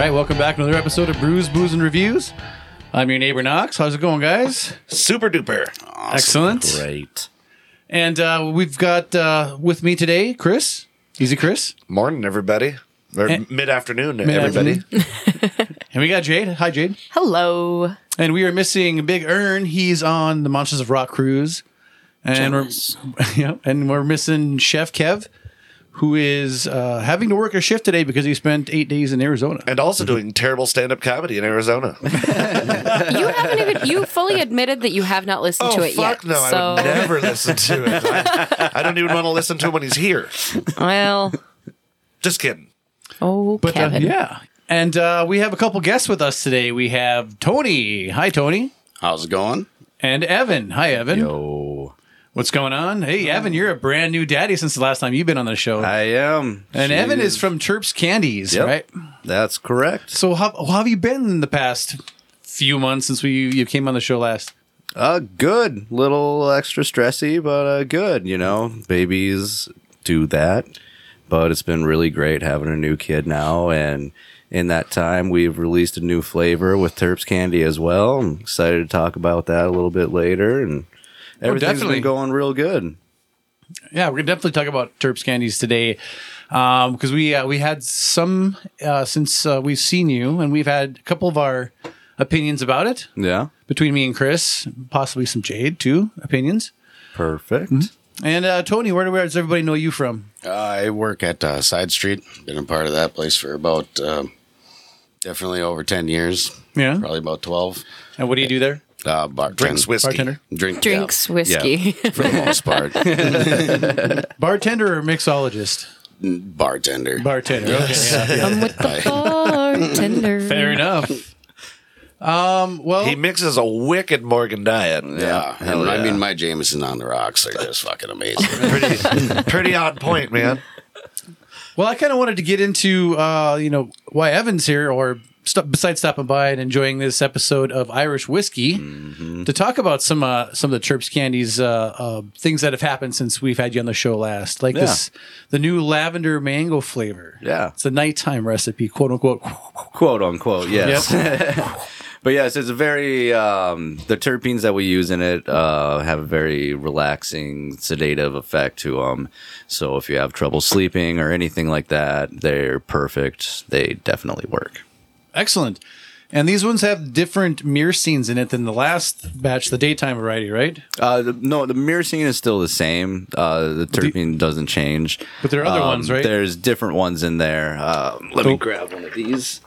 right, welcome back to another episode of Brews, Booze, and Reviews. I'm your neighbor Knox. How's it going, guys? Super duper. Awesome. Excellent. Great. And we've got with me today, Chris. Easy Chris. Morning, everybody. Or And- mid-afternoon, everybody. And we got Jade. Hi, Jade. Hello. And we are missing Big Ern. He's on the Monsters of Rock cruise. And we're missing Chef Kev, who is having to work a shift today because he spent 8 days in Arizona. And also doing terrible stand-up comedy in Arizona. You fully admitted that you have not listened to it yet. No, I would never listen to it. I don't even want to listen to him when he's here. Well, Just kidding. But Kevin. yeah. And we have a couple guests with us today. We have Tony. Hi, Tony. How's it going? And Evan. Hi, Evan. Yo. What's going on? Hey, Evan, you're a brand new daddy since the last time you've been on the show. I am. And Evan is from Terps Candies, Yep. right? That's correct. So how have you been in the past few months since you came on the show last? Good. Little extra stressy, but good. You know, babies do that. But it's been really great having a new kid now. And in that time, we've released a new flavor with Terps Candy as well. I'm excited to talk about that a little bit later. And everything's definitely. been going real good. Yeah, we're gonna definitely talk about Terps Candies today because we had some since we've seen you, and we've had a couple of our opinions about it Yeah. between me and Chris, possibly some Jade too opinions. Perfect. And Tony, where does everybody know you from? I work at Side Street. Been a part of that place for about definitely over 10 years. Yeah. Probably about 12. And what do you do there? Drinks whiskey. Bartender, Drinks whiskey. Yeah, for the most part. bartender or mixologist? Bartender. Bartender. Okay. Yeah. I'm with the bartender. Fair enough. Well, He mixes a wicked Morgan diet. Yeah. hell And I yeah. mean, my Jameson on the rocks are just fucking amazing. Pretty on point, man. Well, I kind of wanted to get into, why Evan's here, or besides stopping by and enjoying this episode of Irish Whiskey, to talk about some of the Terps Candies things that have happened since we've had you on the show last, like the new lavender mango flavor. Yeah. It's a nighttime recipe, quote unquote. Quote unquote, yes. But yes, it's a very the terpenes that we use in it have a very relaxing, sedative effect to them. So if you have trouble sleeping or anything like that, they're perfect. They definitely work. Excellent. And these ones have different myrcene in it than the last batch, the daytime variety, right? The myrcene is still the same. The terpene doesn't change. But there are other ones, right? There's different ones in there. Let me grab one of these.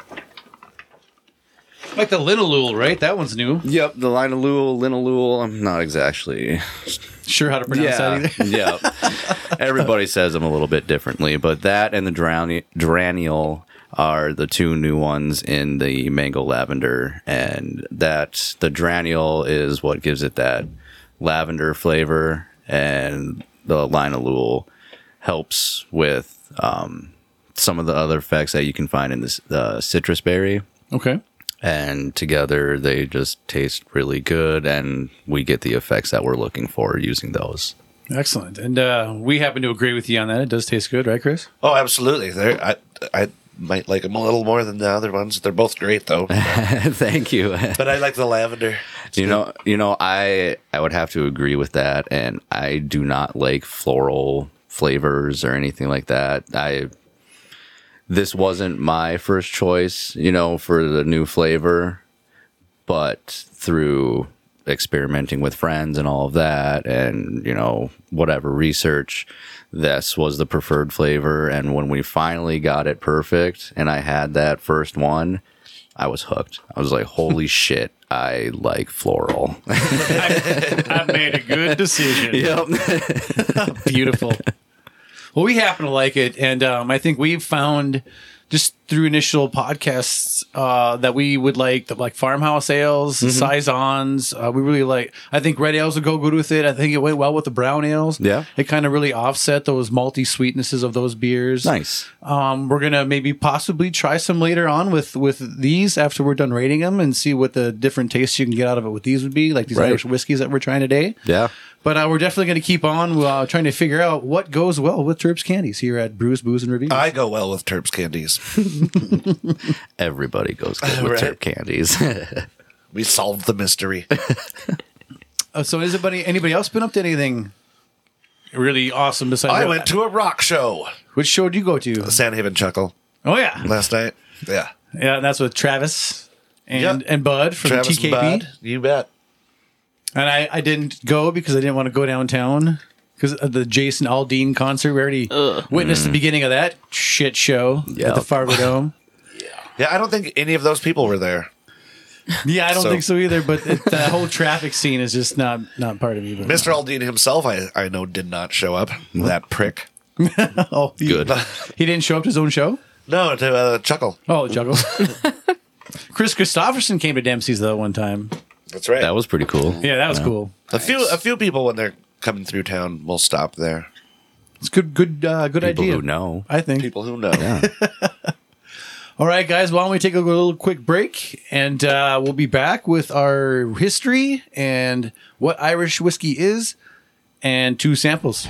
Like the linalool, right? That one's new. Yep, the linalool. I'm not exactly Sure how to pronounce that either. yeah. Everybody says them a little bit differently, but that and the Dranial are the two new ones in the mango lavender, and that the Dranial is what gives it that lavender flavor, and the linalool helps with some of the other effects that you can find in this citrus berry. Okay. And together they just taste really good, and we get the effects that we're looking for using those. Excellent. And we happen to agree with you on that. It does taste good, right, Chris? Oh, absolutely. I might like them a little more than the other ones. They're both great, though. Thank you. But I like the lavender. You know, I would have to agree with that, and I do not like floral flavors or anything like that. This wasn't my first choice, for the new flavor, but through experimenting with friends and all of that, and whatever research, this was the preferred flavor. And when we finally got it perfect and I had that first one, I was hooked. I was like, holy shit, I like floral. I made a good decision. Yep. Beautiful. Well, we happen to like it, and I think we've found just through initial podcasts that we would like farmhouse ales, saisons. We really like. I think red ales would go good with it. I think it went well with the brown ales. Yeah, it kind of really offset those malty sweetnesses of those beers. Nice. We're gonna maybe possibly try some later on with these after we're done rating them and see what the different tastes you can get out of it with these would be, like these Irish whiskeys that we're trying today. Yeah. But we're definitely going to keep on trying to figure out what goes well with Terps Candies here at Brews, Booze, and Reviews. I go well with Terps candies. Everybody goes good with Right. Terp candies. We solved the mystery. So has anybody else been up to anything really awesome besides I that? went to a rock show. Which show did you go to? Sandhaven Chuckle Oh, yeah. last night. Yeah. Yeah, that's with Travis Yep. and Bud from Travis TKB. and Bud, you bet. And I didn't go because I didn't want to go downtown because of the Jason Aldean concert. We already witnessed the beginning of that shit show at Yep. the Fargo Dome. Yeah, I don't think any of those people were there. Yeah, I don't So- think so either. But that whole traffic scene is just not part of me. But, Mr. Aldean himself, I know, did not show up. That prick. oh, Good. He didn't show up to his own show. No, to Chuckle. Oh, Juggle. Chris Christopherson came to Dempsey's though one time. That's right. That was pretty cool. Yeah, that was cool. a few people when they're coming through town will stop there. It's good People idea. who know. I think. People who know. Yeah. All right, guys. Why don't we take a little quick break, and we'll be back with our history and what Irish whiskey is, and 2 samples.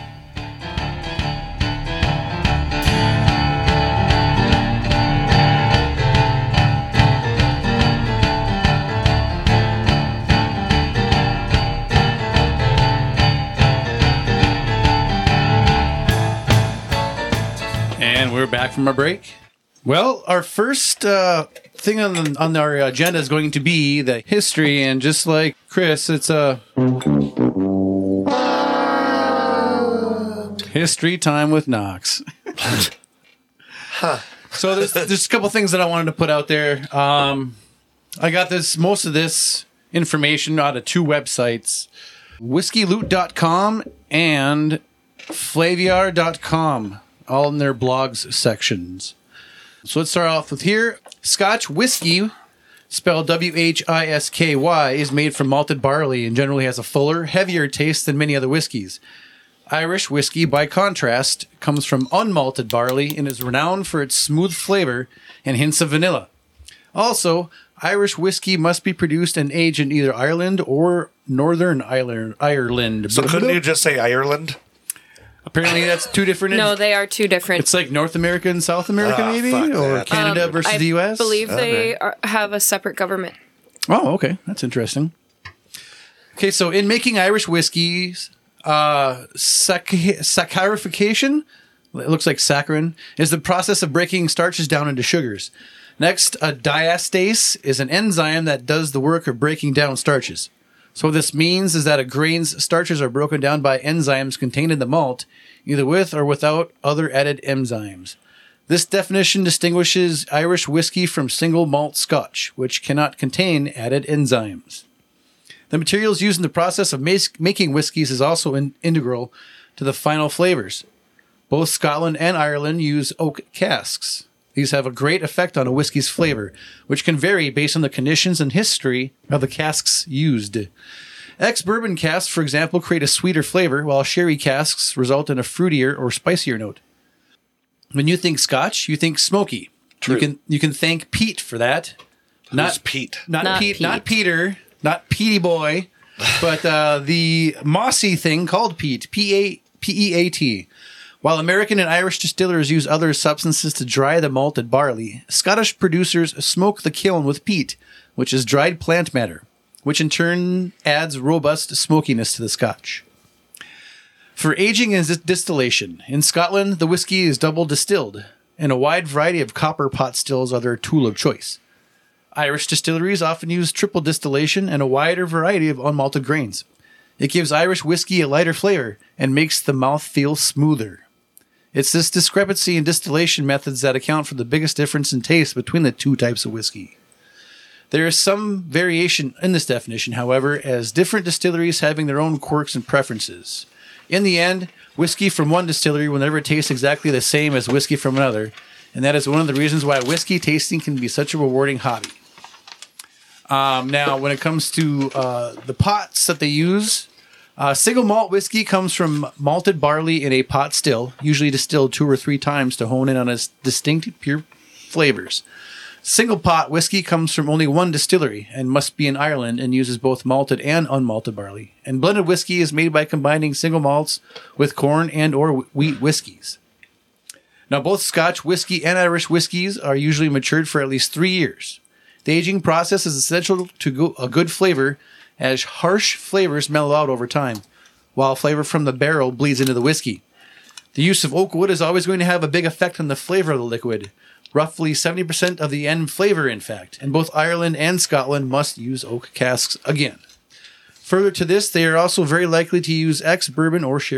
And we're back from our break. Well, our first thing on our agenda is going to be the history, and just like Chris, it's a history time with Knox. So there's a couple things that I wanted to put out there. I got most of this information out of 2 websites, whiskeyloot.com and flaviar.com, all in their blogs sections. So let's start off with here. Scotch whiskey, spelled W-H-I-S-K-Y, is made from malted barley and generally has a fuller, heavier taste than many other whiskeys. Irish whiskey, by contrast, comes from unmalted barley and is renowned for its smooth flavor and hints of vanilla. Also, Irish whiskey must be produced and aged in either Ireland or Northern Ireland. So couldn't you just say Ireland? Apparently that's 2 different... No, they are 2 different. It's like North America and South America, maybe? fuck Or that. Canada versus I the U.S.? believe they have a separate government. Oh, okay. That's interesting. Okay, so in making Irish whiskeys, saccharification, it looks like saccharin, is the process of breaking starches down into sugars. Next, a diastase is an enzyme that does the work of breaking down starches. So what this means is that a grain's starches are broken down by enzymes contained in the malt, either with or without other added enzymes. This definition distinguishes Irish whiskey from single malt Scotch, which cannot contain added enzymes. The materials used in the process of making whiskeys is also integral to the final flavors. Both Scotland and Ireland use oak casks. These have a great effect on a whiskey's flavor, which can vary based on the conditions and history of the casks used. Ex-bourbon casks, for example, create a sweeter flavor, while sherry casks result in a fruitier or spicier note. When you think Scotch, you think smoky. True. You can thank Pete for that. Who's Pete? Not Peter, not Petey Boy, but the mossy thing called peat, P-E-A-T. While American and Irish distillers use other substances to dry the malted barley, Scottish producers smoke the kiln with peat, which is dried plant matter, which in turn adds robust smokiness to the Scotch. For aging and distillation, in Scotland, the whiskey is double distilled, and a wide variety of copper pot stills are their tool of choice. Irish distilleries often use triple distillation and a wider variety of unmalted grains. It gives Irish whiskey a lighter flavor and makes the mouth feel smoother. It's this discrepancy in distillation methods that account for the biggest difference in taste between the 2 types of whiskey. There is some variation in this definition, however, as different distilleries having their own quirks and preferences. In the end, whiskey from one distillery will never taste exactly the same as whiskey from another, and that is one of the reasons why whiskey tasting can be such a rewarding hobby. Now, when it comes to the pots that they use, single malt whiskey comes from malted barley in a pot still, usually distilled 2 or 3 times to hone in on its distinct pure flavors. Single pot whiskey comes from only one distillery and must be in Ireland and uses both malted and unmalted barley. And blended whiskey is made by combining single malts with corn and or wheat whiskeys. Now, both Scotch whiskey and Irish whiskeys are usually matured for at least 3 years. The aging process is essential to a good flavor, as harsh flavors mellow out over time, while flavor from the barrel bleeds into the whiskey. The use of oak wood is always going to have a big effect on the flavor of the liquid, roughly 70% of the end flavor, in fact, and both Ireland and Scotland must use oak casks again. Further to this, they are also very likely to use ex-bourbon or sherry